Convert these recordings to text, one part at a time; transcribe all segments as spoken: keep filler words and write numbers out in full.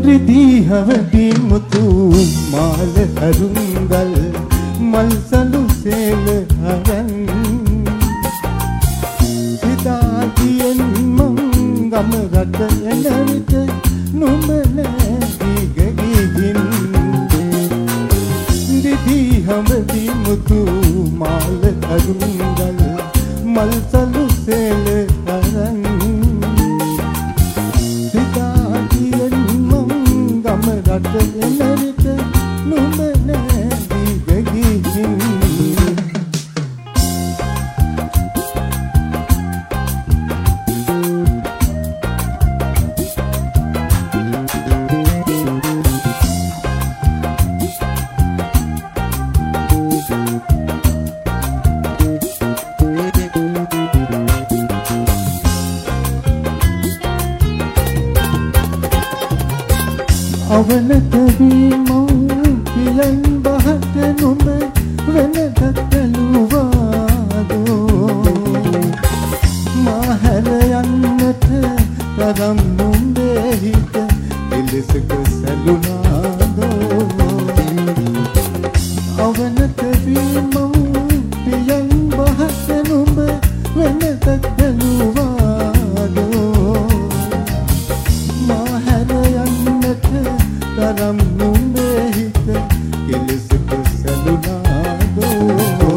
රිදී හවදී මුතු මාල අරුංගල් මල් සලු සේල හරන් සිතාතියෙන් මං ගම රට එන විට නුඹ නැති ගගින් රිදී හවදී මුතු මාල අරුංගල් මල් සලු සේල හරන් සිතාතියෙන් මං ගම රට එන විට නුඹ නැති ගගින් අවනත වී මං පියන් බහට නුඹ වෙනදත් බැලුවාදෝ මාහැර යන්නට තරම් නුඹේ හිත එලෙසක සැලුනාදෝ අවනත වී මං පියන් බහට නුඹ වෙනදත් බැලුවාදෝ මාහැර යන්නට තරම් නුඹේ හිත කෙලෙසක සැලුනාදෝ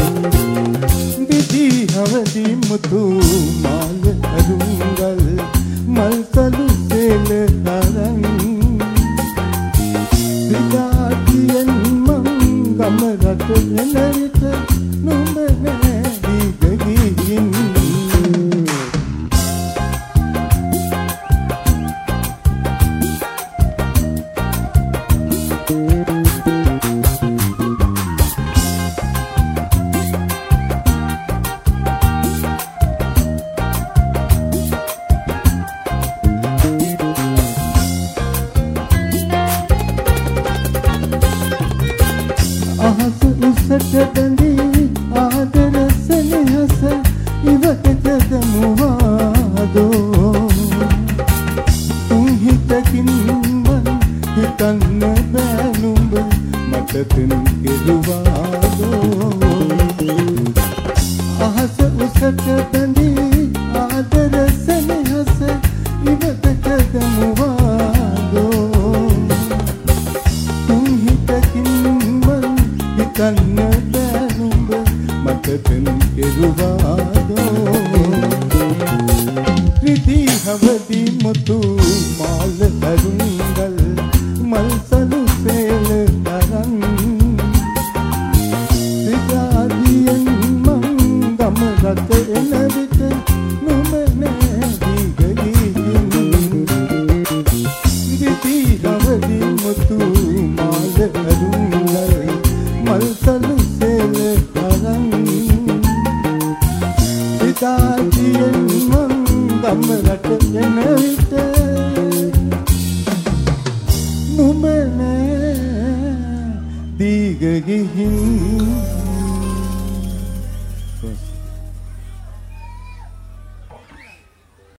දිදී හවදී මුතු මාල අරුංගල් මල් සලු සේල හරන් සිතාතියෙන් මං ගම රට එන විට නුඹ නැති ගගින් අහස උසට බැඳී ආදර සෙනෙහස ඉවතට දමුවාදෝ තුන් හිතකින් මන් හිතන්න බෑ නුඹ මට තෙන් කෙරුවාදෝ අහස උසට බැඳී ආදර සෙනෙහස ඉවතට දමුවාදෝ තුන් හිතකින් හිතන්න බෑ නුඹ මට තෙන් කෙරුවාදෝ රිදී හවදී මුතු මාල අරුංගල් මල් සලු සේල හරන් සිතාතියෙන් මං ගම රට එන විට නුඹ නැති ගගින් රිදී හවදී මුතු මාල අරුංගල් මල් සලු සේල හරන් සිතාතියෙන් මං ගම රට එන විට නුඹ නැති ගගින්